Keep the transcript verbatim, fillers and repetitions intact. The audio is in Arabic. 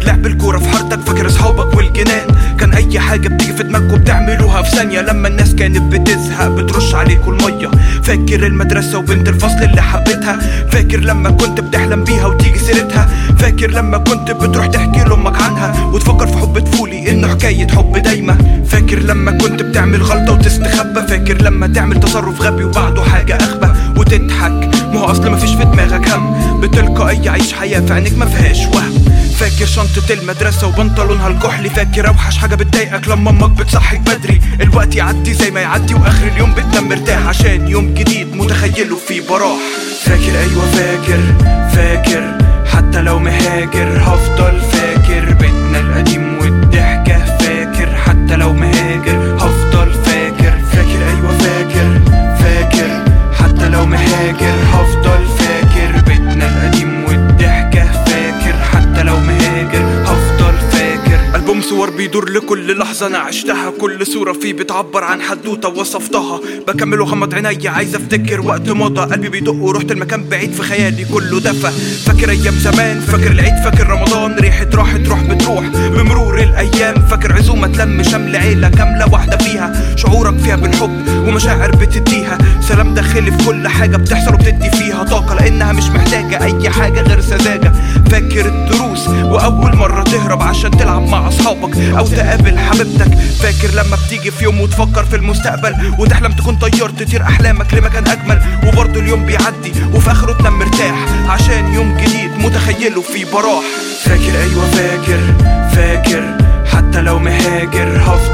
فاكر لعب الكورة في حارتك، فاكر اصحابك والجنان. كان اي حاجة بتيجي في دماغك وبتعملوها في ثانية، لما الناس كانت بتزهق بترش عليكوا المية. فاكر المدرسة وبنت الفصل اللي حبيتها، فاكر لما كنت بتحلم بيها وتيجي سيرتها. فاكر لما كنت بتروح تحكي لأمك عنها وتفكر في حب طفولي انه حكاية حب دايمة. فاكر لما كنت بتعمل غلطة وتستخبى، فاكر لما تعمل تصرف غبي وبعده حاجة اخبى وتضحك. ما هو اصل مفيش في دماغك هم، بتلقائي عيش حياة في عينيك مفيهاش وهم. فاكر شنطة المدرسة وبنطلونها الكحلي، فاكر اوحش حاجة بتضايقك لما امك بتصحيك بدري. الوقت يعدي زي ما يعدي واخر اليوم بتنام مرتاح عشان يوم جديد متخيله فيه براح. فاكر ايوه فاكر فاكر حتى لو مهاجر هفضل فاكر بيتنا القديم والضحكة. فاكر حتى لو مهاجر هفضل فاكر. فاكر ايوه فاكر فاكر حتى لو مهاجر هفضل فاكر بيتنا القديم والضحكة. فاكر حتى لو مهاجر هفضل فاكر. ألبوم صور بيدور لكل لحظة أنا عشتها، كل صورة فيه بتعبر عن حدوتة وصفتها. بكمل وغمض عيني عايز افتكر وقت مضى، قلبي بيدق ورحت المكان بعيد في خيالي كله دفى. فاكر أيام زمان، فاكر العيد، فاكر رمضان، ريحة راحت روح بتروح بمرور الأيام. فاكر عزومة تلم شمل عيلة كاملة واحدة فيها، شعورك فيها بالحب ومشاعر بتديها سلام داخلي في كل حاجة بتحصل وبتدي فيها طاقة لأنها مش محتاجة أي حاجة غير سذاجة. فاكر الدروس وأول مرة تهرب عشان تلعب مع أصحابك أو تقابل حبيبتك. فاكر لما بتيجي في يوم وتفكر في المستقبل وتحلم تكون طيار تطير أحلامك لمكان أجمل، وبرضه اليوم بيعدي وفي آخره تنام مرتاح عشان يوم جديد متخيله فيه براح. فاكر أيوة فاكر فاكر حتى لو مهاجر هفضل